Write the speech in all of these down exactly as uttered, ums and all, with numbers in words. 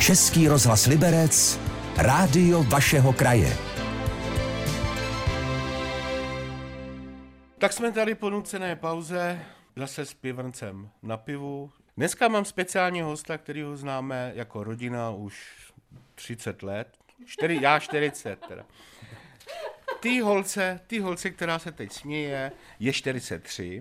Český rozhlas Liberec, rádio vašeho kraje. Tak jsme tady po nucené pauze, zase s pivrncem na pivu. Dneska mám speciálního hosta, kterýho známe jako rodina už třicet let. Čtyři, já čtyřicet teda. Ty holce, ty holce, která se teď směje, je čtyřicet tři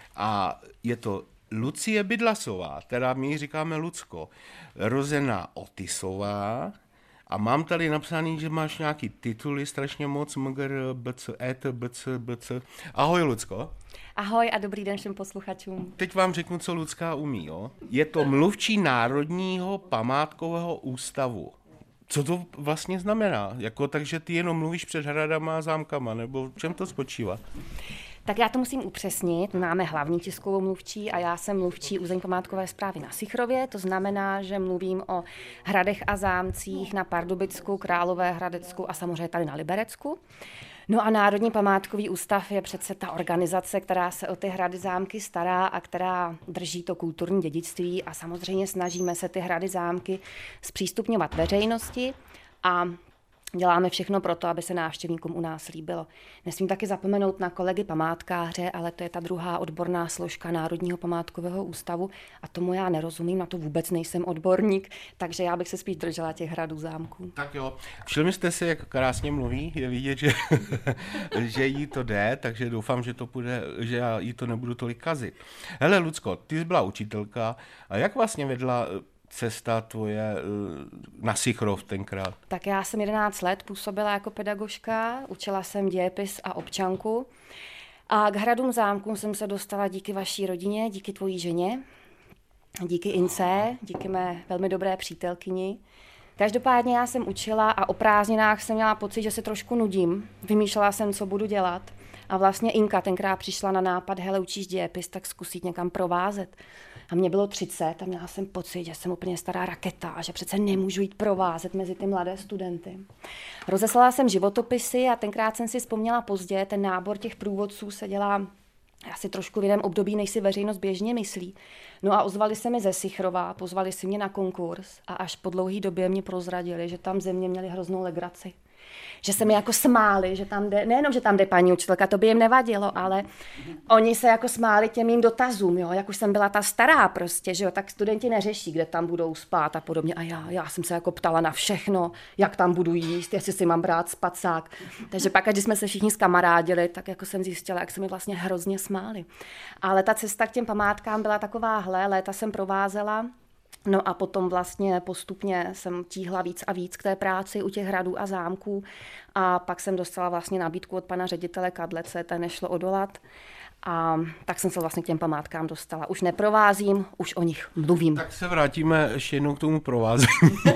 a je to Lucie Bydlasová, teda my ji říkáme Lucko, rozená Otisová. A mám tady napsaný, že máš nějaký tituly, strašně moc, mgr, bc, et, bc, bc. Ahoj, Lucko. Ahoj a dobrý den všem posluchačům. Teď vám řeknu, co Lucka umí, jo. Je to mluvčí Národního památkového ústavu. Co to vlastně znamená? Jako, takže ty jenom mluvíš před hradama a zámkama, nebo v čem to spočívá? Tak já to musím upřesnit. Máme hlavní tiskovou mluvčí a já jsem mluvčí územní památkové správy na Sichrově. To znamená, že mluvím o hradech a zámcích na Pardubicku, Královéhradecku a samozřejmě tady na Liberecku. No a Národní památkový ústav je přece ta organizace, která se o ty hrady zámky stará a která drží to kulturní dědictví a samozřejmě snažíme se ty hrady zámky zpřístupňovat veřejnosti a děláme všechno pro to, aby se návštěvníkům u nás líbilo. Nesmím taky zapomenout na kolegy památkáře, ale to je ta druhá odborná složka Národního památkového ústavu a tomu já nerozumím, na to vůbec nejsem odborník, takže já bych se spíš držela těch hradů zámků. Tak jo, všimli jste si, jak krásně mluví, je vidět, že, že jí to jde, takže doufám, že to půjde, že já jí to nebudu tolik kazit. Hele, Lucko, ty jsi byla učitelka a jak vlastně vedla cesta tvoje na Sichrov tenkrát? Tak já jsem jedenáct let působila jako pedagožka, učila jsem dějepis a občanku a k hradům zámkům jsem se dostala díky vaší rodině, díky tvojí ženě, díky Ince, díky mé velmi dobré přítelkyni. Každopádně já jsem učila a o prázdninách jsem měla pocit, že se trošku nudím. Vymýšlela jsem, co budu dělat. A vlastně Inka tenkrát přišla na nápad, hele, učíš dějepis, tak zkusit někam provázet. A mně bylo třicet a měla jsem pocit, že jsem úplně stará raketa a že přece nemůžu jít provázet mezi ty mladé studenty. Rozeslala jsem životopisy a tenkrát jsem si vzpomněla pozdě, ten nábor těch průvodců se dělá asi trošku v jiném období, než si veřejnost běžně myslí. No a ozvali se mi ze Sichrova, pozvali si mě na konkurs a až po dlouhé době mě prozradili, že tam ze mě měli hroznou legraci. Že se mi jako smáli, že tam jde, nejenom, že tam jde paní učitelka, to by jim nevadilo, ale oni se jako smáli těm mým dotazům, jo, jak už jsem byla ta stará prostě, že jo, tak studenti neřeší, kde tam budou spát a podobně. A já, já jsem se jako ptala na všechno, jak tam budu jíst, jestli si mám brát spacák. Takže pak, když jsme se všichni zkamarádili, tak jako jsem zjistila, jak se mi vlastně hrozně smáli. Ale ta cesta k těm památkám byla takováhle, léta jsem provázela. No a potom vlastně postupně jsem tíhla víc a víc k té práci u těch hradů a zámků a pak jsem dostala vlastně nabídku od pana ředitele Kadlece, té nešlo odolat a tak jsem se vlastně k těm památkám dostala. Už neprovázím, už o nich mluvím. Tak se vrátíme ještě jednou k tomu provázení.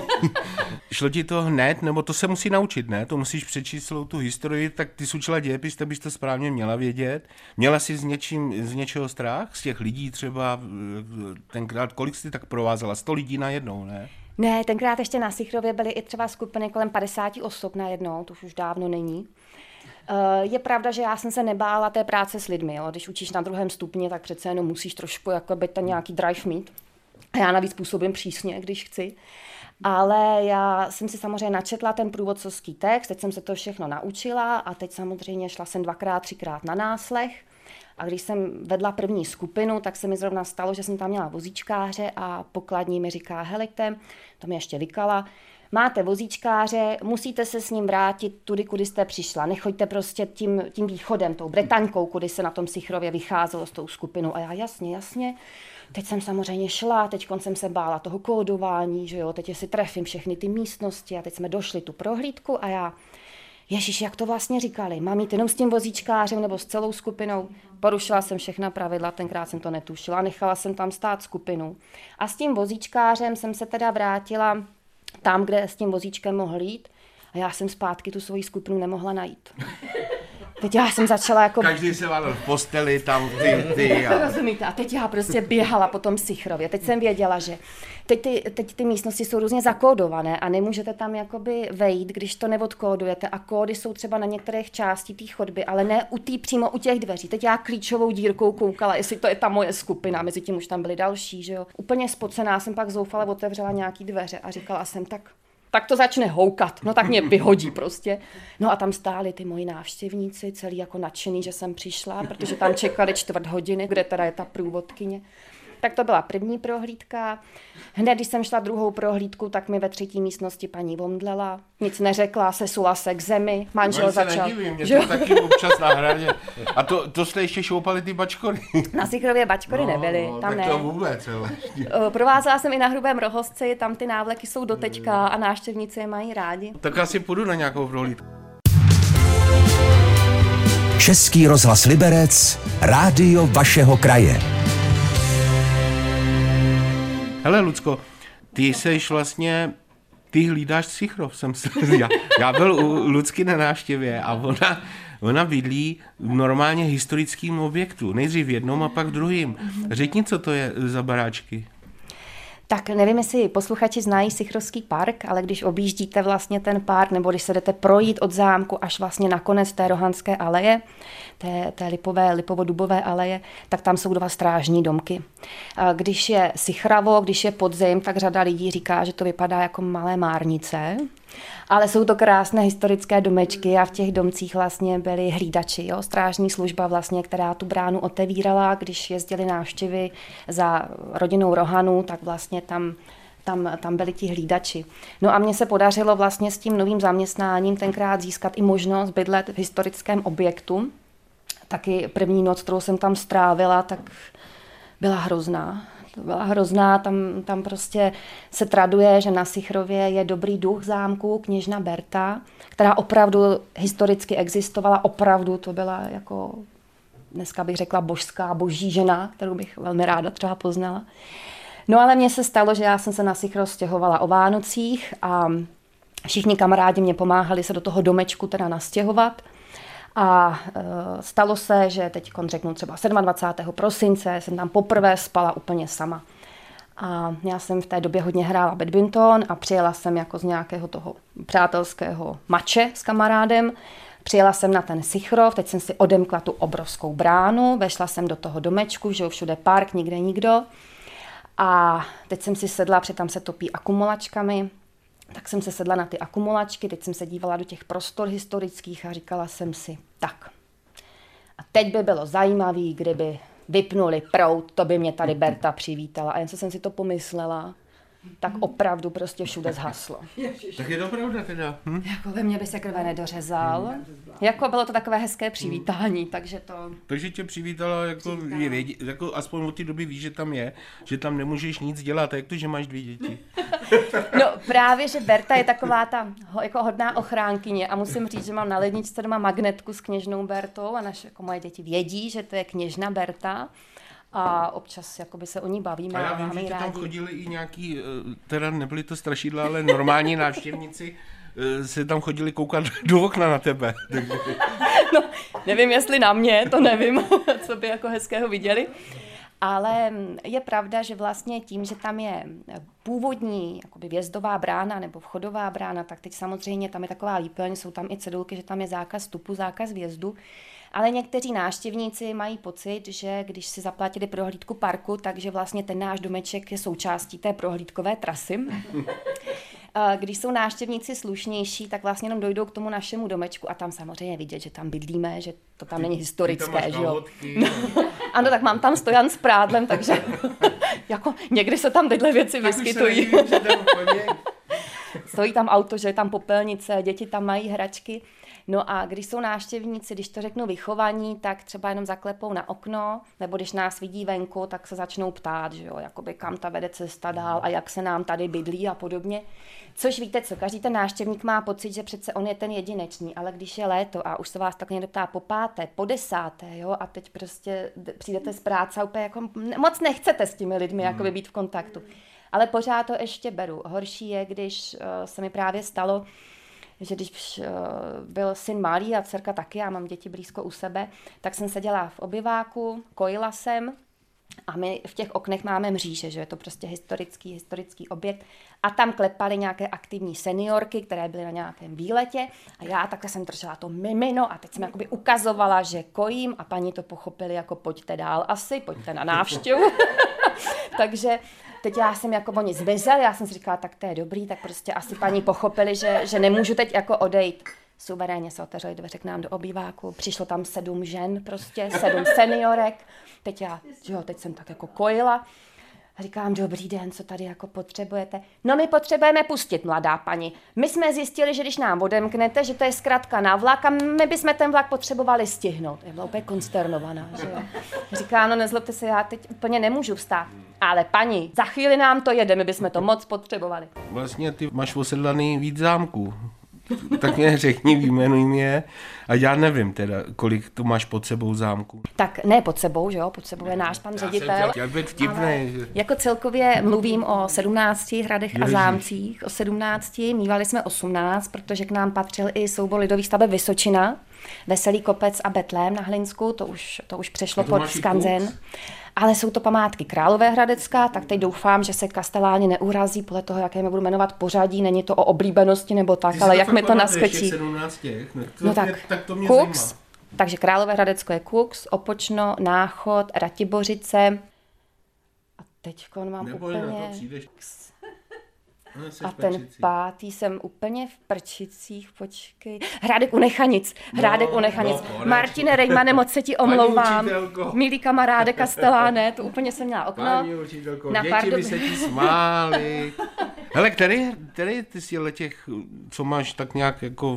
Šlo ti to hned, nebo to se musí naučit, ne? To musíš přečíst celou tu historii, tak ty jsi učila dějepis, tak bys to správně měla vědět. Měla jsi z, něčím, z něčeho strach? Z těch lidí třeba tenkrát, kolik jsi tak provázela? sto lidí najednou, ne? Ne, tenkrát ještě na Sichrově byly i třeba skupiny kolem padesát osob najednou, to už dávno není. Je pravda, že já jsem se nebála té práce s lidmi, jo? Když učíš na druhém stupni, tak přece jenom musíš trošku jako by ten nějaký drive mít. A já navíc působím přísně, když chci. Ale já jsem si samozřejmě načetla ten průvodcovský text, teď jsem se to všechno naučila a teď samozřejmě šla jsem dvakrát, třikrát na náslech. A když jsem vedla první skupinu, tak se mi zrovna stalo, že jsem tam měla vozíčkáře a pokladní mi říká, helejte, to mi ještě vykala, máte vozíčkáře, musíte se s ním vrátit tudy, kudy jste přišla. Nechoďte prostě tím, tím východem, tou Bretaňkou, kudy se na tom Sichrově vycházelo s tou skupinou. A já jasně, jasně. Teď jsem samozřejmě šla, teď jsem se bála toho kódování, že jo, teď si trefím všechny ty místnosti a teď jsme došli tu prohlídku a já, ježiš, jak to vlastně říkali, mám jít jenom s tím vozíčkářem nebo s celou skupinou? Porušila jsem všechna pravidla, tenkrát jsem to netušila, nechala jsem tam stát skupinu. A s tím vozíčkářem jsem se teda vrátila tam, kde s tím vozíčkem mohl jít a já jsem zpátky tu svoji skupinu nemohla najít. teď já jsem začala jako... Každý se válel v posteli, tam ty, ty a... Rozumíte, a teď já prostě běhala po tom Sichrově. Teď jsem věděla, že teď ty, teď ty místnosti jsou různě zakódované a nemůžete tam jakoby vejít, když to neodkódujete a kódy jsou třeba na některých částí té chodby, ale ne u tý, přímo u těch dveří. Teď já klíčovou dírkou koukala, jestli to je ta moje skupina, mezi tím už tam byly další, že jo. Úplně spocená jsem pak zoufale otevřela nějaký dveře a říkala jsem tak, tak to začne houkat, no tak mě vyhodí prostě. No a tam stáli ty moji návštěvníci, celý jako nadšený, že jsem přišla, protože tam čekali čtvrt hodiny, kde teda je ta průvodkyně. Tak to byla první prohlídka. Hned, když jsem šla druhou prohlídku, tak mi ve třetí místnosti paní omdlela. Nic neřekla, sesula se k zemi, manžel no, začal. Nedivím, mě to taky občas na hradě. A to, to jste ještě šoupali ty bačkory. Na Sichrově bačkory no, nebyly, no, tam tak ne. to vůbec, ale... Provázela jsem i na Hrubém Rohozci, tam ty návleky jsou dotečka a návštěvníci je mají rádi. Tak asi půjdu na nějakou prohlídku. Český rozhlas Liberec, rádio vašeho kraje. Hele, Lucko, ty seš vlastně, ty hlídáš Sichrov, jsem se, já, já byl u Lucky na návštěvě a ona, ona bydlí v normálně historickým objektu, nejdřív v jednom a pak v druhým. Řekni, co to je za baráčky. Tak nevím, jestli posluchači znají Sichrovský park, ale když objíždíte vlastně ten park, nebo když se jdete projít od zámku až vlastně na konec té Rohanské aleje, té, té lipové, lipovo-dubové aleje, tak tam jsou dva strážní domky. A když je Sichravo, když je podzim, tak řada lidí říká, že to vypadá jako malé márnice, ale jsou to krásné historické domečky a v těch domcích vlastně byli hlídači, jo? Strážní služba vlastně, která tu bránu otevírala, když jezdili návštěvy za rodinou Rohanů, tak vlastně tam, tam, tam byli ti hlídači. No a mně se podařilo vlastně s tím novým zaměstnáním tenkrát získat i možnost bydlet v historickém objektu. Taky první noc, kterou jsem tam strávila, tak byla hrozná. To byla hrozná, tam, tam prostě se traduje, že na Sichrově je dobrý duch zámku, kněžna Berta, která opravdu historicky existovala, opravdu to byla jako, dneska bych řekla božská, boží žena, kterou bych velmi ráda třeba poznala. No ale mně se stalo, že já jsem se na Sichrov stěhovala o Vánocích a všichni kamarádi mě pomáhali se do toho domečku teda nastěhovat. A e, stalo se, že teď řeknu třeba dvacátého sedmého prosince jsem tam poprvé spala úplně sama. A já jsem v té době hodně hrála badminton a přijela jsem jako z nějakého toho přátelského mače s kamarádem. Přijela jsem na ten Sichrov, teď jsem si odemkla tu obrovskou bránu, vešla jsem do toho domečku, že jo, všude park, nikde nikdo. A teď jsem si sedla, protože tam se topí akumulačkami. Tak jsem se sedla na ty akumulačky, teď jsem se dívala do těch prostor historických a říkala jsem si, tak. A teď by bylo zajímavý, kdyby vypnuli proud, to by mě tady Berta přivítala. A jen co jsem si to pomyslela, tak opravdu prostě všude zhaslo. Tak je to pravda teda. Hm? Jako ve mně by se krve nedořezal. Jako bylo to takové hezké přivítání, takže to... Takže tě přivítala, jako, je vědě, jako aspoň od té doby víš, že tam je, že tam nemůžeš nic dělat. A jak to, že máš dvě děti? No právě, že Berta je taková ta jako hodná ochránkyně a musím říct, že mám na ledničce doma magnetku s kněžnou Bertou a naše jako moje děti vědí, že to je kněžna Berta. A občas jakoby se o ní bavíme. A já vím, že tam chodili i nějaký, teda nebyli to strašidla, ale normální návštěvníci se tam chodili koukat do okna na tebe. No, nevím, jestli na mě, to nevím, co by jako hezkého viděli. Ale je pravda, že vlastně tím, že tam je původní jakoby vjezdová brána nebo vchodová brána, tak teď samozřejmě tam je taková lípeň, jsou tam i cedulky, že tam je zákaz vstupu, zákaz vjezdu. Ale někteří návštěvníci mají pocit, že když si zaplatili prohlídku parku, takže vlastně ten náš domeček je součástí té prohlídkové trasy. Když jsou návštěvníci slušnější, tak vlastně jenom dojdou k tomu našemu domečku a tam samozřejmě vidět, že tam bydlíme, že to tam není historické, že jo. No, ano, tak mám tam stojan s prádlem, takže jako někdy se tam tyhle věci vyskytují. Stojí tam auto, že je tam popelnice, děti tam mají hračky. No a když jsou návštěvníci, když to řeknu vychovaní, tak třeba jenom zaklepou na okno, nebo když nás vidí venku, tak se začnou ptát, že jo, jakoby kam ta vede cesta dál a jak se nám tady bydlí a podobně. Což víte co, každý ten návštěvník má pocit, že přece on je ten jedinečný, ale když je léto a už se vás tak někdo ptá po páté, po desáté, jo, a teď prostě přijdete z práce a úplně jako moc nechcete s těmi lidmi jakoby být v kontaktu. Ale pořád to ještě beru. Horší je, když uh, se mi právě stalo, že když byl syn malý a dcerka taky, já mám děti blízko u sebe, tak jsem seděla v obyváku, kojila jsem a my v těch oknech máme mříže, že je to prostě historický, historický objekt a tam klepaly nějaké aktivní seniorky, které byly na nějakém výletě a já takhle jsem držela to mimino a teď jsem jakoby ukazovala, že kojím a paní to pochopili jako pojďte dál asi, pojďte na návštěvu. Takže teď já jsem jako oni zmizel, já jsem si říkala, tak to je dobrý, tak prostě asi paní pochopili, že, že nemůžu teď jako odejít. Suverénně se otevřely dveře k nám do obýváku, přišlo tam sedm žen prostě, sedm seniorek, teď já, že jo, teď jsem tak jako kojila. Říkám, dobrý den, co tady jako potřebujete? No my potřebujeme pustit, mladá paní. My jsme zjistili, že když nám odemknete, že to je zkrátka na vlak a my bychom ten vlak potřebovali stihnout. Já byla úplně konsternovaná, že jo. Říká, no nezlobte se, já teď úplně nemůžu vstát. Ale paní, za chvíli nám to jede, my bychom to moc potřebovali. Vlastně ty máš osedlaný víc zámků. Tak mě řekni, výjmenuj mě. A já nevím teda, kolik tu máš pod sebou zámku. Tak ne pod sebou, že jo, pod sebou je náš pan ředitel. Já být vtipnej. Jako celkově mluvím o sedmnácti hradech a zámcích, o sedmnácti, mívali jsme osmnáct, protože k nám patřil i soubor lidových staveb Vysočina, Veselý kopec a Betlém na Hlinsku, to už, to už přešlo pod skanzen. Ale jsou to památky Královéhradecká, tak teď doufám, že se kasteláni neurazí podle toho, jaké mi budu jmenovat pořadí, není to o oblíbenosti nebo tak, ale jak mi to naskočí. sedmnáct no, to no tak, mě, tak to mě Kux, zajímá. Takže Královéhradecko je Kux, Opočno, Náchod, Ratibořice. A teďko mám Nebo úplně... na to přijdeš. A ten pátý jsem úplně v Prčicích, počkej. Hrádek u Nechanic, Hrádek no, u Nechanic. No, Martine Rejmane, moc se ti omlouvám. Milý kamaráde Kasteláne, to úplně jsem měla okno. Paní učitelko, na děti Pardu... by se ti smály. Hele, který, který ty si těch, co máš tak nějak jako,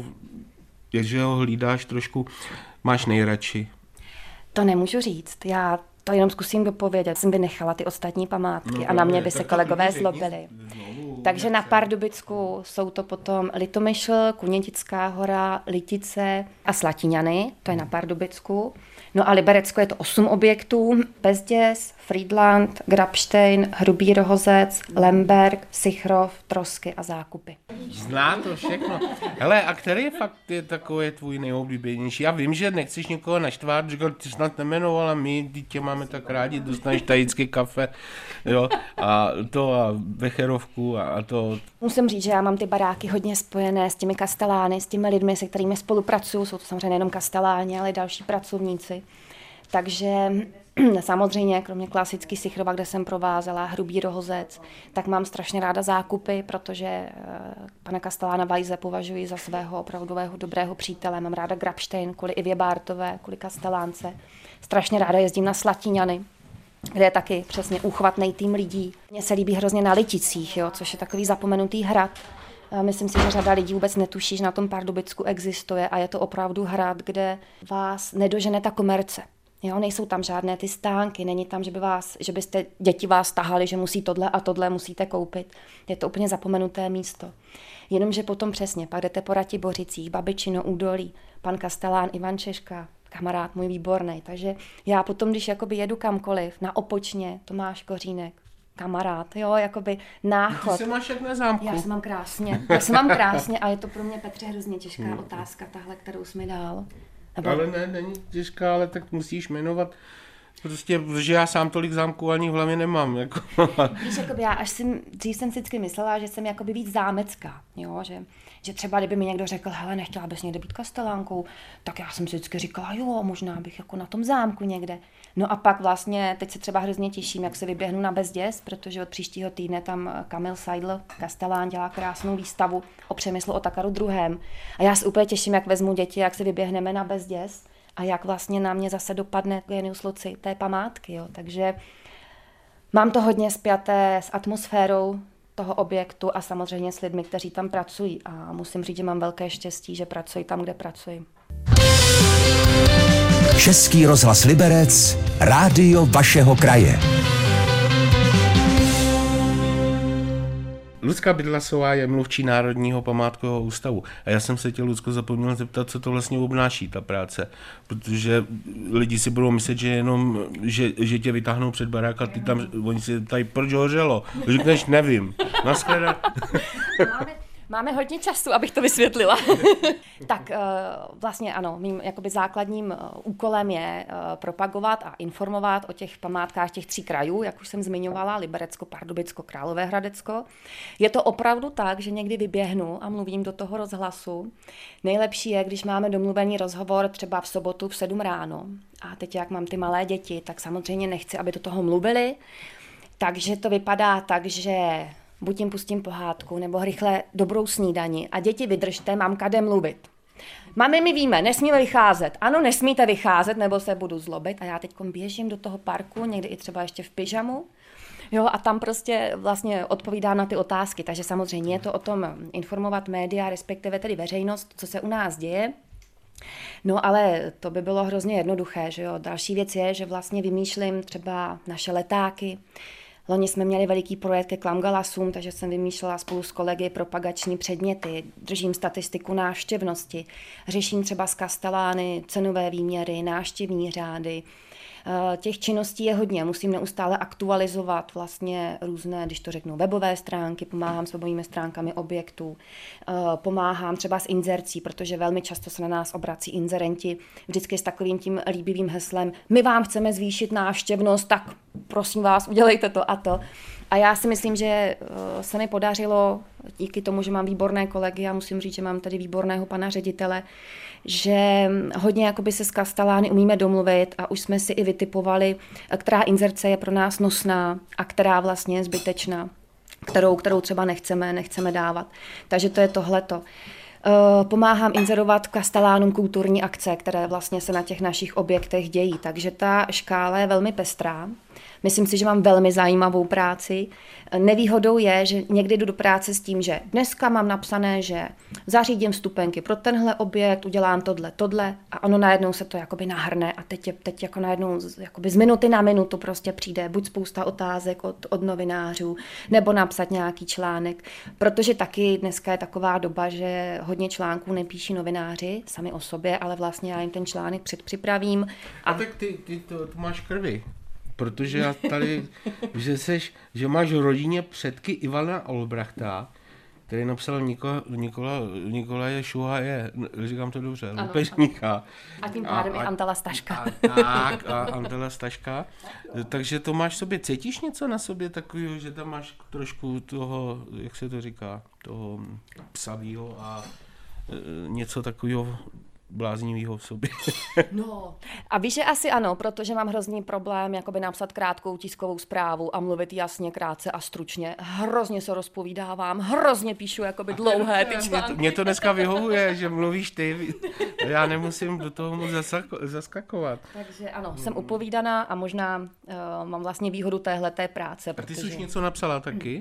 že ho hlídáš trošku, máš nejradši? To nemůžu říct, já to jenom zkusím dopovědět. Jsem vynechala ty ostatní památky no, a na mě by se kolegové zlobili. Znovu, Takže na Pardubicku jsou to potom Litomyšl, Kunětická hora, Litice a Slatiňany, to je na Pardubicku. No a Liberecko je to osm objektů, Bezděz, Frýdlant, Grabštejn, Hrubý Rohozec, Lemberg, Sichrov, Trosky a Zákupy. Zná to všechno. Hele, a který fakt je takový tvůj nejoblíbenější? Já vím, že nechceš někoho naštvát, říkal, ty snad nemenovala, my tě máme tak rádi, dostaneš tajické kafe, jo, a to a Becherovku a, a to. Musím říct, že já mám ty baráky hodně spojené s těmi kastelány, s těmi lidmi, se kterými spolupracuju, jsou to samozřejmě nejenom kasteláni, ale i další pracovníci. Takže samozřejmě, kromě klasický Sichrova, kde jsem provázela, Hrubý Rohozec, tak mám strašně ráda Zákupy, protože pana kastelána Vajze považuji za svého opravdového dobrého přítele. Mám ráda Grabštejn, kvůli Ivě Bártové, kvůli kastelánce. Strašně ráda jezdím na Slatiňany, kde je taky přesně úchvatný tým lidí. Mně se líbí hrozně na Liticích, jo, což je takový zapomenutý hrad. Myslím si, že řada lidí vůbec netuší, že na tom Pardubicku existuje a je to opravdu hrad, kde vás nedožene ta komerce. Jo, nejsou tam žádné ty stánky, není tam, že, by vás, že byste děti vás tahali, že musí tohle a tohle musíte koupit. Je to úplně zapomenuté místo. Jenomže potom přesně, pak jdete po Ratibořicích, Babičino, Údolí, pan kastelán Ivan Češka, kamarád můj výborný. Takže já potom, když jakoby jedu kamkoliv, na Opočně, Tomáš Kořínek, kamarád, jo, jakoby Náchod. Ty se máš jak na zámku. Já se mám krásně, já se mám krásně a je to pro mě, Petře, hrozně těžká hmm. otázka, tahle, kterou jsi mi dal. Nebo... Ale ne, není těžká, ale tak musíš jmenovat, prostě, protože já sám tolik zámků ani v hlavě nemám. Jako. Víš, jakoby já až jsem, dřív jsem si vždycky myslela, že jsem jakoby víc zámecká, jo, že, že třeba kdyby mi někdo řekl, hele, nechtěla bys někde být kastelánkou, tak já jsem si vždycky říkala, jo, možná bych jako na tom zámku někde. No a pak vlastně, teď se třeba hrozně těším, jak se vyběhnu na Bezděz, protože od příštího týdne tam Kamil Seidl, kastelán, dělá krásnou výstavu o Přemyslu Otakaru druhém. A já se úplně těším, jak vezmu děti, jak se vyběhneme na Bezděz a jak vlastně na mě zase dopadne Genius Loci té památky. Jo. Takže mám to hodně spjaté s atmosférou toho objektu a samozřejmě s lidmi, kteří tam pracují. A musím říct, že mám velké štěstí, že pracuji tam, kde pracuji. Český rozhlas Liberec, rádio vašeho kraje. Lucka Bydlasová je mluvčí Národního památkového ústavu. A já jsem se tě, Lucko, zapomněl zeptat, co to vlastně obnáší, ta práce. Protože lidi si budou myslet, že jenom, že, že tě vytáhnou před barák a ty tam, oni si tady proč hořelo. Říkneš, nevím. Naschledanou. Máme, Máme hodně času, abych to vysvětlila. Tak vlastně ano, mým jakoby základním úkolem je propagovat a informovat o těch památkách těch tří krajů, jak už jsem zmiňovala, Liberecko, Pardubicko, Královéhradecko. Je to opravdu tak, že někdy vyběhnu a mluvím do toho rozhlasu. Nejlepší je, když máme domluvený rozhovor třeba v sobotu v sedm ráno. A teď, jak mám ty malé děti, tak samozřejmě nechci, aby do toho mluvili. Takže to vypadá tak, že buď jim pustím pohádku, nebo rychle dobrou snídani a děti vydržte, mamka jde mluvit. Mami, my víme, nesmíme vycházet. Ano, nesmíte vycházet, nebo se budu zlobit. A já teď běžím do toho parku, někdy i třeba ještě v pyžamu. Jo, a tam prostě vlastně odpovídám na ty otázky. Takže samozřejmě je to o tom informovat média, respektive tedy veřejnost, co se u nás děje. No ale to by bylo hrozně jednoduché, že jo. Další věc je, že vlastně vymýšlím třeba naše letáky. Loni jsme měli veliký projekt ke klamgalasům, takže jsem vymýšlela spolu s kolegy propagační předměty, držím statistiku návštěvnosti, řeším třeba z Kastelány cenové výměry, návštěvní řády. Těch činností je hodně, musím neustále aktualizovat vlastně různé, když to řeknu, webové stránky, pomáhám s webovými stránkami objektů, pomáhám třeba s inzercí, protože velmi často se na nás obrací inzerenti vždycky s takovým tím líbivým heslem, my vám chceme zvýšit návštěvnost, tak prosím vás, udělejte to a to. A já si myslím, že se mi podařilo, díky tomu, že mám výborné kolegy, a musím říct, že mám tady výborného pana ředitele, že hodně jakoby se z Kastelány umíme domluvit a už jsme si i vytipovali, která inzerce je pro nás nosná a která vlastně je zbytečná, kterou, kterou třeba nechceme, nechceme dávat. Takže to je tohleto. Pomáhám inzerovat Kastelánům kulturní akce, které vlastně se na těch našich objektech dějí. Takže ta škála je velmi pestrá. Myslím si, že mám velmi zajímavou práci. Nevýhodou je, že někdy jdu do práce s tím, že dneska mám napsané, že zařídím vstupenky pro tenhle objekt, udělám tohle, tohle a ono najednou se to jakoby nahrne a teď, je, teď jako najednou jakoby z minuty na minutu prostě přijde buď spousta otázek od, od novinářů, nebo napsat nějaký článek, protože taky dneska je taková doba, že hodně článků nepíší novináři sami o sobě, ale vlastně já jim ten článek předpřipravím. A, a tak ty, ty to, to máš krvi. Protože já tady, že, seš, že máš v rodině předky Ivana Olbrachta, který napsal Nikola, Nikola, Nikolaje Šuhaje, říkám to dobře, loupežníka. A tím pádem i Antela Staška. A, tak, a Antela Staška. Takže to máš v sobě, cítíš něco na sobě takového, že tam máš trošku toho, jak se to říká, toho psavýho a e, něco takového bláznivýho v sobě. No. A víš, že asi ano, protože mám hrozný problém jakoby napsat krátkou tiskovou zprávu a mluvit jasně, krátce a stručně. Hrozně se rozpovídávám, hrozně píšu jakoby dlouhé ty články. Mě to dneska vyhovuje, že mluvíš ty. Já nemusím do toho moc zaskakovat. Takže ano, hmm. jsem upovídaná a možná uh, mám vlastně výhodu téhleté práce. A ty protože... jsi už něco napsala taky?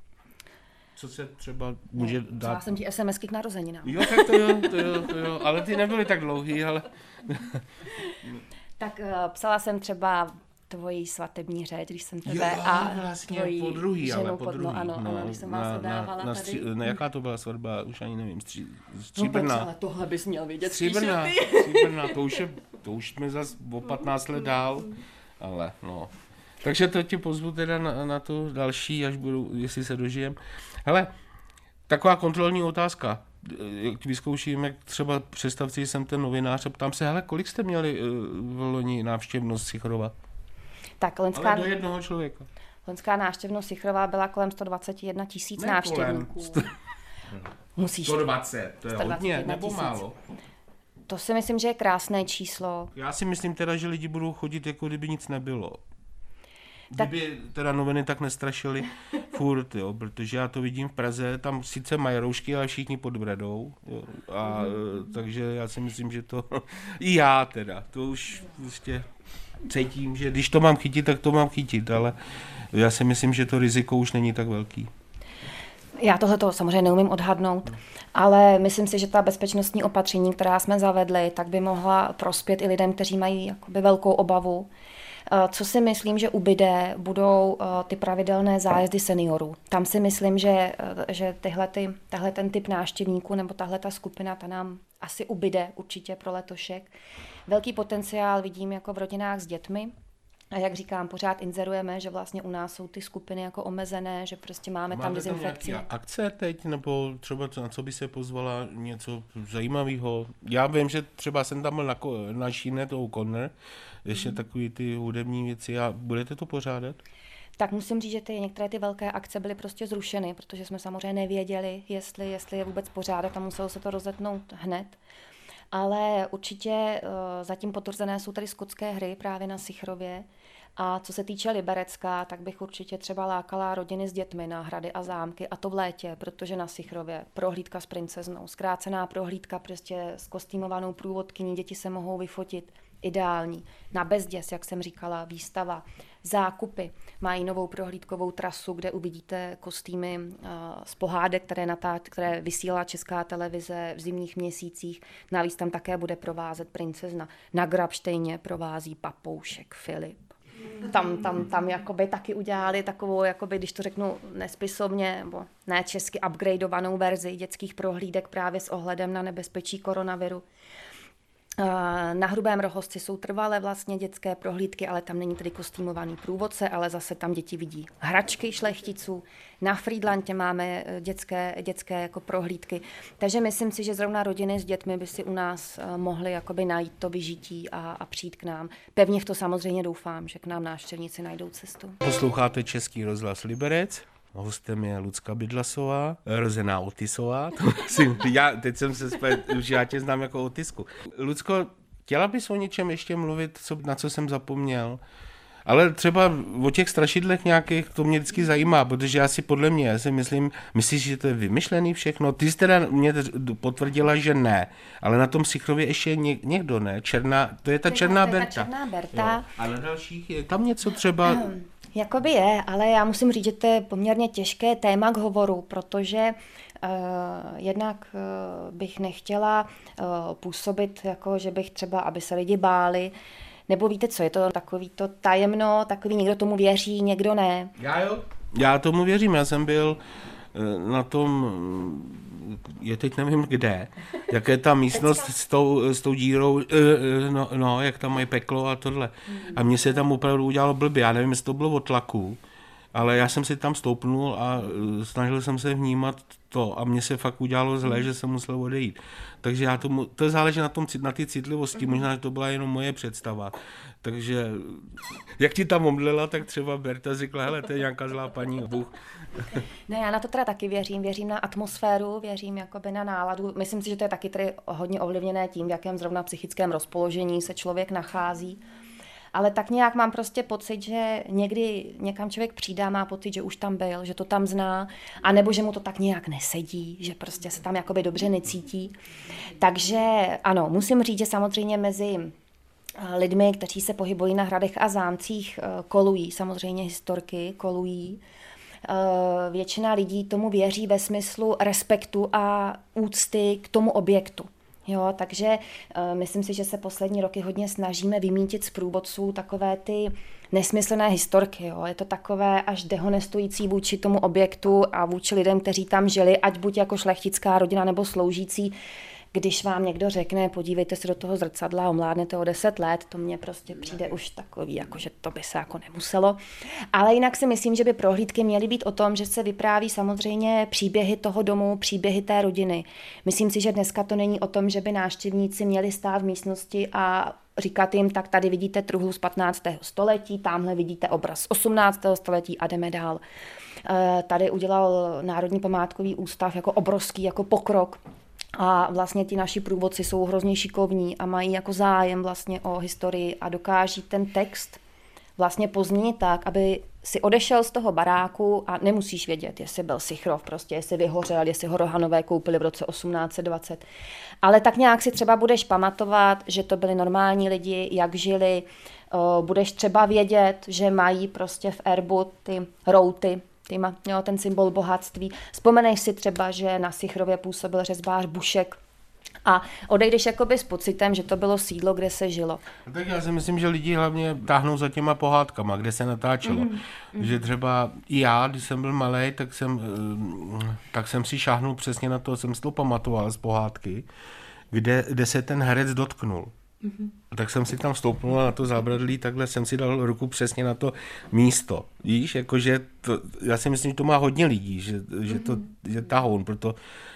Co se třeba může dát? Psala jsem ti SMSky k narozeninám. Jo, tak to jo, to jo, to jo, ale ty nebyly tak dlouhý, ale... Tak uh, psala jsem třeba tvoji svatební řeč, když jsem tebe jo, a vlastně tvoji po druhý, ženu ale po pod, druhý. No, ano, no, ano, když jsem vás na, oddávala na, na tady. stří, na jaká to byla svatba, už ani nevím, stří, stříbrná. No, ale tohle bys měl vidět. Stříbrná, stříbrná, to už, je, to už jsme zase o patnáct let dál, ale no... Takže to tě pozvu teda na, na to další, až budu, jestli se dožijem. Hele, taková kontrolní otázka. Jak vyzkouším, jak třeba představ si, že jsem ten novinář a ptám se, hele, kolik jste měli v loni návštěvnost Sichrova? Tak lenská... Ale do jednoho člověka. Lenská návštěvnost Sichrova byla kolem sto dvacet jedna tisíc návštěvníků. Sto... Musíš. sto dvacet, to je hodně, nebo tisíc. málo? To si myslím, že je krásné číslo. Já si myslím teda, že lidi budou chodit, jako kdyby nic nebylo. Tak... Kdyby teda noviny tak nestrašily furt, jo, protože já to vidím v Praze, tam sice mají roušky, ale všichni pod bradou, jo, a mm. takže já si myslím, že to, i já teda, to už prostě cítím, že když to mám chytit, tak to mám chytit, ale já si myslím, že to riziko už není tak velký. Já tohle to samozřejmě neumím odhadnout, ale myslím si, že ta bezpečnostní opatření, která jsme zavedli, tak by mohla prospět i lidem, kteří mají jakoby velkou obavu. Co si myslím, že ubyde, budou ty pravidelné zájezdy seniorů. Tam si myslím, že, že tyhle ty, tahle ten typ návštěvníků nebo tahle ta skupina, ta nám asi ubyde určitě pro letošek. Velký potenciál vidím jako v rodinách s dětmi, A jak říkám, pořád inzerujeme, že vlastně u nás jsou ty skupiny jako omezené, že prostě máme Máte tam dezinfekci. Máte akce teď, nebo třeba na co by se pozvala něco zajímavého? Já vím, že třeba jsem tam byl na, na Šíne, to O'Connor, ještě mm. takový ty hudební věci. A budete to pořádat? Tak musím říct, že ty, některé ty velké akce byly prostě zrušeny, protože jsme samozřejmě nevěděli, jestli, jestli je vůbec pořádat a muselo se to rozetnout hned. Ale určitě uh, zatím potvrzené jsou tady skotské hry právě na Sichrově. A co se týče Liberecka, tak bych určitě třeba lákala rodiny s dětmi na hrady a zámky, a to v létě, protože na Sichrově prohlídka s princeznou, zkrácená prohlídka prostě s kostýmovanou průvodkyní, děti se mohou vyfotit, ideální. Na Bezděs, jak jsem říkala, výstava, Zákupy mají novou prohlídkovou trasu, kde uvidíte kostýmy uh, z pohádek, které, natá- které vysílá Česká televize v zimních měsících. Navíc tam také bude provázet princezna. Na Grabštejně provází papoušek Filip. Tam, tam, tam jakoby taky udělali takovou, jakoby, když to řeknu nespisovně, nebo ne česky upgradeovanou verzi dětských prohlídek právě s ohledem na nebezpečí koronaviru. Na Hrubém Rohosci jsou trvalé vlastně dětské prohlídky, ale tam není tedy kostýmovaný průvodce, ale zase tam děti vidí hračky šlechticů. Na Frýdlantě máme dětské, dětské jako prohlídky. Takže myslím si, že zrovna rodiny s dětmi by si u nás mohly jakoby najít to vyžití a, a přijít k nám. Pevně v to samozřejmě doufám, že k nám návštěvníci najdou cestu. Posloucháte Český rozhlas Liberec. Hostem je Lucka Bydlasová, rozená Otisová. já, teď jsem se spět, už já tě znám jako Otisku. Lucko, chtěla bys o něčem ještě mluvit, co, na co jsem zapomněl? Ale třeba o těch strašidlech nějakých, to mě vždycky zajímá, protože já si podle mě, já si myslím, myslíš, že to je vymyšlený všechno? Ty jsi teda mě potvrdila, že ne, ale na tom Sichrově ještě někdo, ne? Černá, to je ta Černá Berta. Ta Černá Berta. Jo. A na dalších je tam něco třeba... Jakoby je, ale já musím říct, že to je poměrně těžké téma k hovoru, protože uh, jednak uh, bych nechtěla uh, působit, jako že bych třeba, aby se lidi báli, nebo víte co, je to takový to tajemno, takový někdo tomu věří, někdo ne. Já jo. Já tomu věřím, já jsem byl uh, na tom... je teď nevím kde, jak je ta místnost s tou, s tou dírou, no, no, jak tam mají peklo a tohle. A mně se tam opravdu udělalo blbě, já nevím, jestli to bylo od tlaku, ale já jsem si tam stoupnul a snažil jsem se vnímat to a mně se fakt udělalo zlé, že jsem musel odejít. Takže já tomu, to záleží na tom, na té citlivosti, možná, že to byla jenom moje představa. Takže jak ti tam omdlela, tak třeba Berta řekla, hele, to je nějaká zlá paní, Bůh. No já na to teda taky věřím, věřím na atmosféru, věřím jakoby na náladu. Myslím si, že to je taky tedy hodně ovlivněné tím, v jakém zrovna psychickém rozpoložení se člověk nachází. Ale tak nějak mám prostě pocit, že někdy někam člověk přijde a má pocit, že už tam byl, že to tam zná, anebo že mu to tak nějak nesedí, že prostě se tam jakoby dobře necítí. Takže ano, musím říct, že samozřejmě mezi lidmi, kteří se pohybují na hradech a zámcích, kolují samozřejmě historky, kolují. Většina lidí tomu věří ve smyslu respektu a úcty k tomu objektu. Jo, takže uh, myslím si, že se poslední roky hodně snažíme vymítit z průvodců takové ty nesmyslné historky. Jo. Je to takové až dehonestující vůči tomu objektu a vůči lidem, kteří tam žili, ať buď jako šlechtická rodina nebo sloužící. Když vám někdo řekne, podívejte se do toho zrcadla, omládnete o deset let, to mně prostě přijde už takový, jako že to by se jako nemuselo. Ale jinak si myslím, že by prohlídky měly být o tom, že se vypráví samozřejmě příběhy toho domu, příběhy té rodiny. Myslím si, že dneska to není o tom, že by návštěvníci měli stát v místnosti a říkat jim, tak tady vidíte truhlu z patnáctého století, tamhle vidíte obraz z osmnáctého století a jdeme dál. Tady udělal Národní památkový ústav jako obrovský jako pokrok. A vlastně ti naši průvodci jsou hrozně šikovní a mají jako zájem vlastně o historii a dokáží ten text vlastně pozměnit tak, aby si odešel z toho baráku a nemusíš vědět, jestli byl Sichrov, prostě jestli vyhořel, jestli ho Rohanové koupili v roce osmnáct set dvacet. Ale tak nějak si třeba budeš pamatovat, že to byli normální lidi, jak žili, budeš třeba vědět, že mají prostě v erbu ty routy, Týma, jo, ten symbol bohatství. Vzpomeneš si třeba, že na Sichrově působil řezbář Bušek a odejdeš jakoby s pocitem, že to bylo sídlo, kde se žilo. No tak já si myslím, že lidi hlavně táhnou za těma pohádkama, kde se natáčelo. Mm-hmm. Že třeba i já, když jsem byl malej, tak jsem, tak jsem si šáhnul přesně na to, jsem si to pamatoval z pohádky, kde, kde se ten herec dotknul. Mm-hmm. A tak jsem si tam vstoupnul na to zábradlí, takhle jsem si dal ruku přesně na to místo. Víš, jakože to, já si myslím, že to má hodně lidí, že, mm-hmm. že to je tahoun, proto,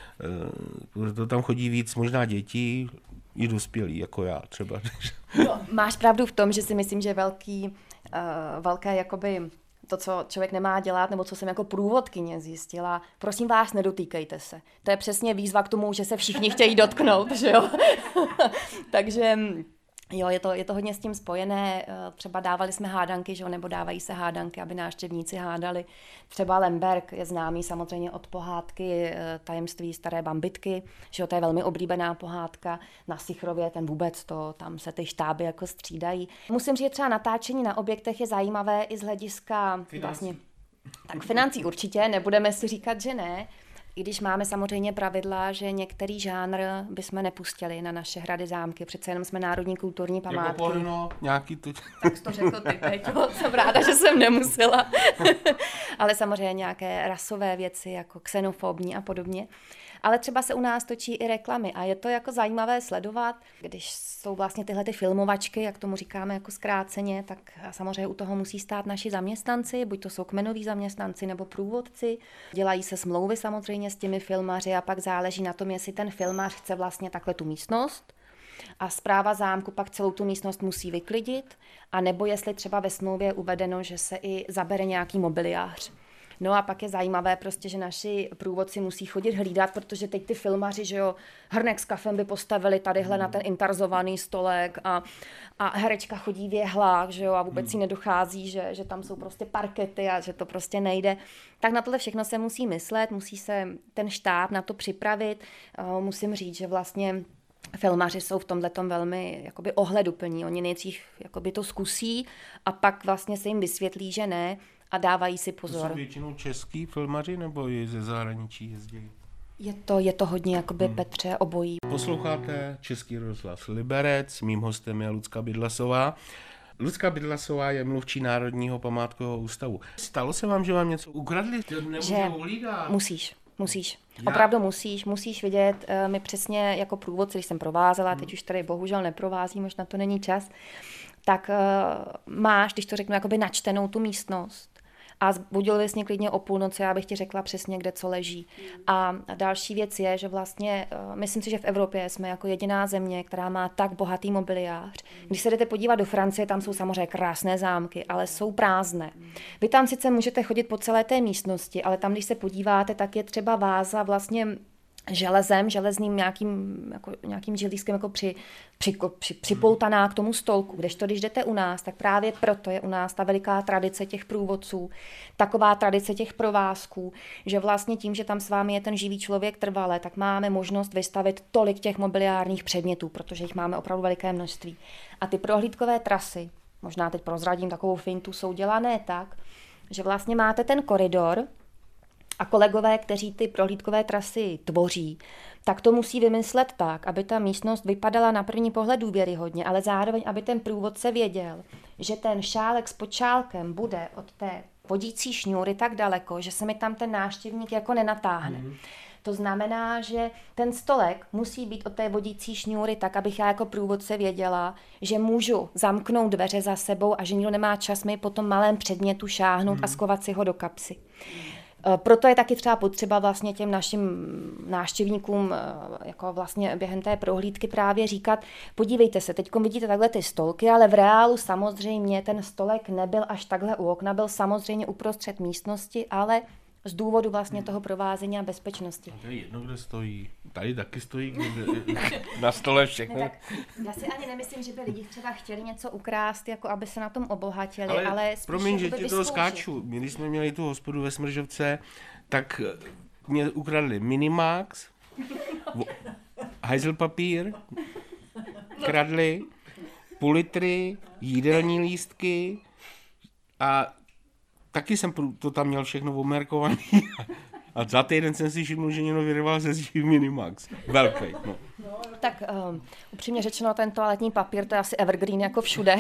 proto tam chodí víc možná dětí i dospělí, jako já třeba. No, máš pravdu v tom, že si myslím, že velký, uh, velké jakoby to, co člověk nemá dělat, nebo co jsem jako průvodkyně zjistila, prosím vás, nedotýkejte se. To je přesně výzva k tomu, že se všichni chtějí dotknout, že jo. Takže jo, je to, je to hodně s tím spojené. Třeba dávali jsme hádanky, že jo, nebo dávají se hádanky, aby návštěvníci hádali. Třeba Lemberg je známý samozřejmě od pohádky Tajemství staré bambitky, že jo, to je velmi oblíbená pohádka. Na Sichrově ten vůbec to, tam se ty štáby jako střídají. Musím říct, třeba natáčení na objektech je zajímavé i z hlediska vlastně, tak financí určitě, nebudeme si říkat, že ne. I když máme samozřejmě pravidla, že některý žánr bychom nepustili na naše hrady, zámky, přece jenom jsme národní kulturní památky. Jako porno, nějaký tu... Tak jsi to řekl ty teď, jsem ráda, že jsem nemusela. Ale samozřejmě nějaké rasové věci, jako xenofobní a podobně. Ale třeba se u nás točí i reklamy a je to jako zajímavé sledovat, když jsou vlastně tyhle ty filmovačky, jak tomu říkáme jako zkráceně, tak samozřejmě u toho musí stát naši zaměstnanci, buď to jsou kmenoví zaměstnanci nebo průvodci. Dělají se smlouvy samozřejmě s těmi filmaři a pak záleží na tom, jestli ten filmař chce vlastně takhle tu místnost a správa zámku pak celou tu místnost musí vyklidit, a nebo jestli třeba ve smlouvě je uvedeno, že se i zabere nějaký mobiliář. No a pak je zajímavé prostě, že naši průvodci musí chodit hlídat, protože teď ty filmaři, že jo, hrnek s kafem by postavili tadyhle na ten intarzovaný stolek a, a herečka chodí v jehlách, že jo, a vůbec si nedochází, že, že tam jsou prostě parkety a že to prostě nejde. Tak na tohle všechno se musí myslet, musí se ten štáb na to připravit. Musím říct, že vlastně filmaři jsou v tomhletom velmi jakoby ohleduplní. Oni nejdřív jakoby to zkusí a pak vlastně se jim vysvětlí, že ne, a dávají si pozor. To jsou většinou český filmaři nebo i ze zahraničí jezdí? Je to, je to hodně jakoby hmm. Petře obojí. Posloucháte Český rozhlas Liberec, mým hostem je Lucka Bydlasová. Lucka Bydlasová je mluvčí Národního památkového ústavu. Stalo se vám, že vám něco ukradli? Že musíš. Musíš, Já. opravdu musíš, musíš vidět, my přesně jako průvodci, když jsem provázela, hmm. teď už tady bohužel neprovázím, možná to není čas, tak uh, máš, když to řeknu, jakoby načtenou tu místnost a zbudil bys mě klidně o půlnoci, já bych ti řekla přesně, kde co leží. Hmm. A další věc je, že vlastně, uh, myslím si, že v Evropě jsme jako jediná země, která má tak bohatý mobiliář. Když se jdete podívat do Francie, tam jsou samozřejmě krásné zámky, ale jsou prázdné. Vy tam sice můžete chodit po celé té místnosti, ale tam, když se podíváte, tak je třeba váza vlastně železem, železným nějakým, jako, nějakým želízkem jako při, při, při, připoutaná k tomu stolku. Kdežto, když jdete u nás, tak právě proto je u nás ta veliká tradice těch průvodců, taková tradice těch provázků, že vlastně tím, že tam s vámi je ten živý člověk trvale, tak máme možnost vystavit tolik těch mobiliárních předmětů, protože jich máme opravdu veliké množství. A ty prohlídkové trasy, možná teď prozradím takovou fintu, jsou dělané tak, že vlastně máte ten koridor, a kolegové, kteří ty prohlídkové trasy tvoří, tak to musí vymyslet tak, aby ta místnost vypadala na první pohled důvěryhodně, ale zároveň, aby ten průvodce věděl, že ten šálek s počálkem bude od té vodící šňůry tak daleko, že se mi tam ten návštěvník jako nenatáhne. Mm. To znamená, že ten stolek musí být od té vodící šňůry tak, abych já jako průvodce věděla, že můžu zamknout dveře za sebou a že nikdo nemá čas mi po tom malém předmětu šáhnout mm. a skovat si ho do kapsy. Mm. Proto je taky třeba potřeba vlastně těm našim návštěvníkům jako vlastně během té prohlídky právě říkat, podívejte se, teď vidíte takhle ty stolky, ale v reálu samozřejmě ten stolek nebyl až takhle u okna, byl samozřejmě uprostřed místnosti, ale z důvodu vlastně toho provázení a bezpečnosti. To je jedno, kde stojí. Tady taky stojí kde, na stole všechno. Ne, tak já si ani nemyslím, že by lidi třeba chtěli něco ukrást, jako aby se na tom obohatili, ale, ale spíš promiň, že ti toho skáču. My, když jsme měli tu hospodu ve Smržovce, tak mě ukradli Minimax, hajzlpapír, kradli půl litry, jídelní lístky a taky jsem to tam měl všechno omerkovaný. A za týden jsem si všiml, že někdo vyrval ze zdí Minimax. Velký, no. Tak um, upřímně řečeno, ten toaletní papír, to je asi evergreen jako všude.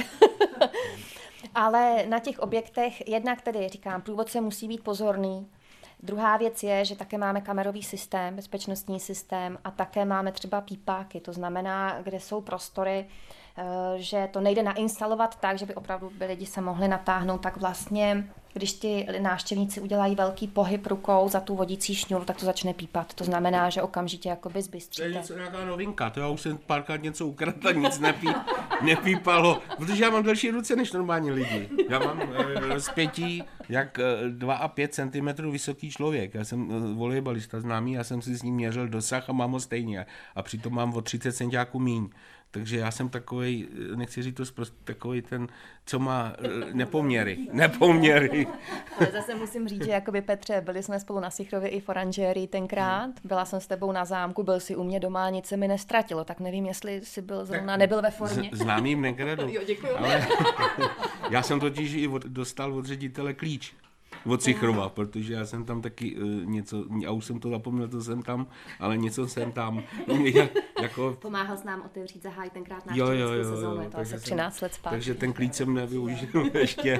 Ale na těch objektech, jednak tedy říkám, průvodce musí být pozorný. Druhá věc je, že také máme kamerový systém, bezpečnostní systém a také máme třeba pípáky, to znamená, kde jsou prostory, že to nejde nainstalovat tak, že by opravdu by lidi se mohli natáhnout, tak vlastně když ty návštěvníci udělají velký pohyb rukou za tu vodící šňůru, tak to začne pípat. To znamená, že okamžitě jakoby zbystříte. To je něco, nějaká novinka, to já už jsem párkrát něco ukradl a nic nepí, nepípalo, protože já mám delší ruce než normální lidi. Já mám e, rozpětí jak e, dva a pět centimetrů vysoký člověk. Já jsem e, volejbalista známý, já jsem si s ním měřil dosah a mám ho stejně. A přitom mám o třicet centiáků míň. Takže já jsem takovej, nechci říct to zprost, takovej ten, co má nepoměry. Nepoměry. Ale zase musím říct, že jakoby Petře, byli jsme spolu na Sichrově i v oranžérii tenkrát, byla jsem s tebou na zámku, byl si u mě doma, nic se mi nestratilo, tak nevím, jestli jsi byl zrovna, nebyl ve formě. Z, známým nekradu. Jo, děkuju. Ale já jsem totiž i od, dostal od ředitele klíč. Od Sichrova, protože já jsem tam taky uh, něco, já už jsem to zapomněl, to jsem tam, ale něco jsem tam. jako... Pomáhal s nám otevřít zahájit tenkrát návštěvnickou sezónu, je to asi třináct let zpátky. Takže ten klíč jsem nevyužil ještě.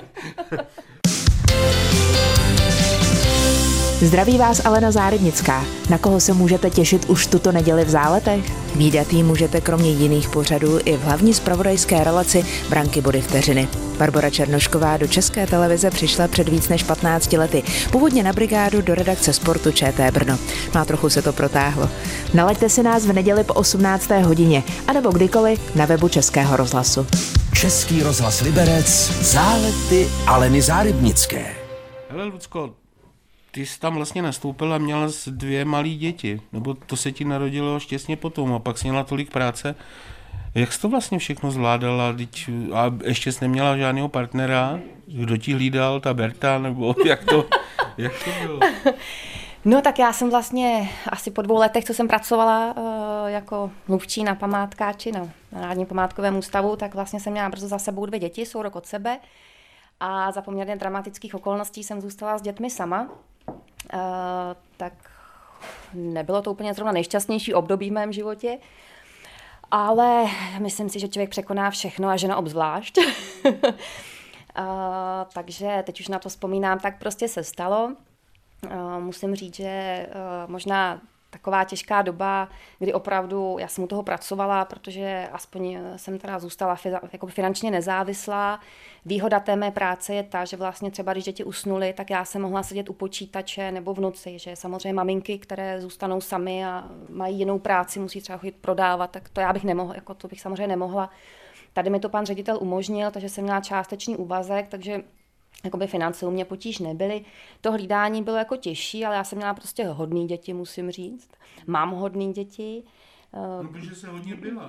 Zdraví vás Alena Zárybnická. Na koho se můžete těšit už tuto neděli v Záletech? Vídat jí můžete kromě jiných pořadů i v hlavní zpravodajské relaci Branky body vteřiny. Barbora Černošková do České televize přišla před víc než patnácti lety, původně na brigádu do redakce sportu ČT Brno. No a trochu se to protáhlo. Nalaďte si nás v neděli po osmnácté hodině, anebo kdykoliv na webu Českého rozhlasu. Český rozhlas Liberec, Zálety Aleny Zárybnické. Hele, Lucko, ty jsi tam vlastně nastoupil a měla dvě malé děti, nebo to se ti narodilo štěstně potom a pak jsi měla tolik práce. Jak jsi to vlastně všechno zvládala a ještě jsi neměla žádného partnera? Kdo ti hlídal, ta Berta, nebo jak to, jak to bylo? No tak já jsem vlastně asi po dvou letech, co jsem pracovala uh, jako mluvčí na památkáči, na Národním památkovém ústavu, tak vlastně jsem měla brzo za sebou dvě děti, jsou rok od sebe. A za poměrně dramatických okolností jsem zůstala s dětmi sama. Uh, tak nebylo to úplně zrovna nejšťastnější období v mém životě, ale myslím si, že člověk překoná všechno a žena obzvlášť. uh, takže teď už na to vzpomínám, tak prostě se stalo. Uh, musím říct, že uh, možná taková těžká doba, kdy opravdu já jsem u toho pracovala, protože aspoň jsem teda zůstala jako finančně nezávislá. Výhoda té mé práce je ta, že vlastně třeba když děti usnuly, tak já jsem mohla sedět u počítače nebo v noci, že samozřejmě maminky, které zůstanou samy a mají jinou práci, musí třeba chodit prodávat, tak to já bych nemohla, jako to bych samozřejmě nemohla. Tady mi to pan ředitel umožnil, takže jsem měla částečný úvazek, takže jakoby finance u mě potíž nebyly. To hlídání bylo jako těžší, ale já jsem měla prostě hodný děti, musím říct. Mám hodný děti. No, protože se hodně byla.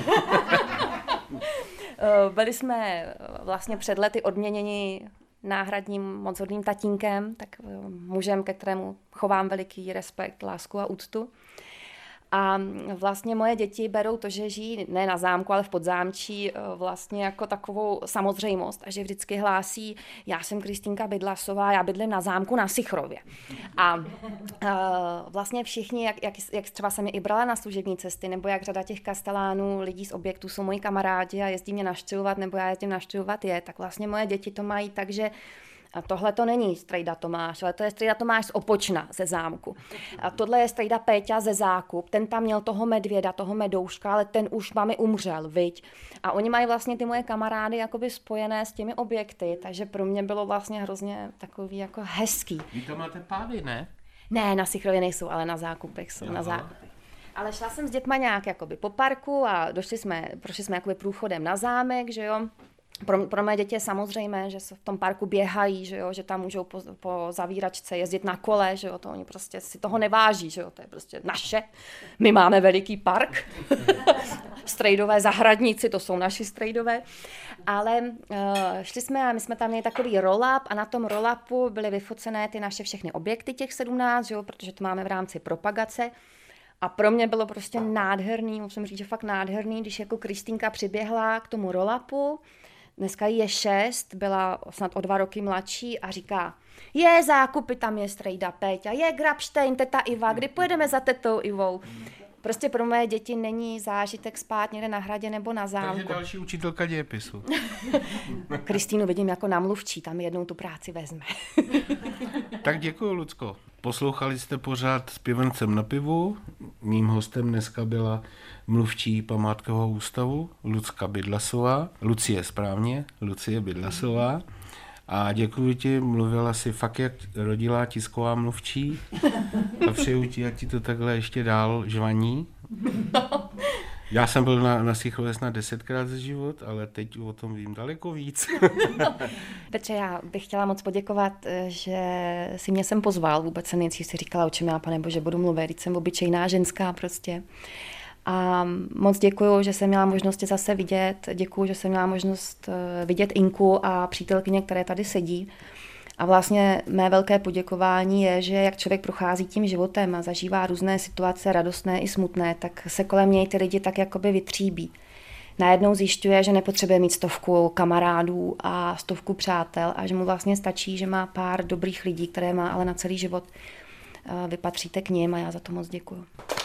Byli jsme vlastně před lety odměněni náhradním moc hodným tatínkem, tak mužem, ke kterému chovám veliký respekt, lásku a úctu. A vlastně moje děti berou to, že žijí ne na zámku, ale v Podzámčí vlastně jako takovou samozřejmost a že vždycky hlásí, já jsem Kristýnka Bydlasová, já bydlím na zámku na Sichrově. A uh, vlastně všichni, jak, jak, jak třeba jsem je i brala na služební cesty, nebo jak řada těch kastelánů, lidí z objektů jsou moji kamarádi a jezdí mě navštěvovat, nebo já jezdím navštěvovat je, tak vlastně moje děti to mají tak, že a tohle to není strejda Tomáš, ale to je strejda Tomáš z Opočna, ze zámku. A tohle je strejda Péťa ze Zákup, ten tam měl toho medvěda, toho medouška, ale ten už mami umřel, viď. A oni mají vlastně ty moje kamarády jakoby spojené s těmi objekty, takže pro mě bylo vlastně hrozně takový jako hezký. Vy to máte pávy, ne? Ne, na Sichrově nejsou, ale na Zákupech jsou, Aha. na Zákupech. Ale šla jsem s dětma nějak jakoby po parku a došli jsme, prošli jsme jakoby průchodem na zámek, že jo. Pro, pro mé děti je samozřejmé, že se v tom parku běhají, že, jo, že tam můžou po, po zavíračce jezdit na kole, že jo, to oni prostě si toho neváží, že jo, to je prostě naše. My máme veliký park, strejdové zahradníci, to jsou naši strejdové, ale uh, šli jsme a my jsme tam měli takový roll-up a na tom roll-upu byly vyfocené ty naše všechny objekty, těch sedmnáct, že jo, protože to máme v rámci propagace. A pro mě bylo prostě nádherný, musím říct, že fakt nádherný, když jako Kristýnka přiběhla k tomu roll-upu. Dneska jí je šest, byla snad o dva roky mladší a říká, je Zákupy, tam je strejda Péťa, je Grabštejn, teta Iva, kdy pojedeme za tetou Ivou. Prostě pro moje děti není zážitek spát někde na hradě nebo na zámku. Takže další učitelka dějepisu. Kristýnu vidím jako na mluvčí, tam jednou tu práci vezme. Tak děkuju, Lucko. Poslouchali jste pořád s Pivancem na pivu. Mým hostem dneska byla mluvčí památkového ústavu Lucka Bydlasová. Lucie správně, Lucie Bydlasová. A děkuji ti, mluvila si fakt jak rodilá tisková mluvčí. A přeju ti, jak ti to takhle ještě dál žvaní. Já jsem byl na, na Sychově snad desetkrát za život, ale teď o tom vím daleko víc. Petře, já bych chtěla moc poděkovat, že si mě sem pozval. Vůbec jsem nejdřív si říkala, o čem já, pane bože, budu mluvit. Teď jsem obyčejná ženská prostě. A moc děkuju, že jsem měla možnost tě zase vidět. Děkuju, že jsem měla možnost vidět Inku a přítelkyně, které tady sedí. A vlastně mé velké poděkování je, že jak člověk prochází tím životem a zažívá různé situace, radostné i smutné, tak se kolem něj ty lidi tak jakoby vytříbí. Najednou zjišťuje, že nepotřebuje mít stovku kamarádů a stovku přátel a že mu vlastně stačí, že má pár dobrých lidí, které má ale na celý život. Vy patříte k nim a já za to moc děkuju.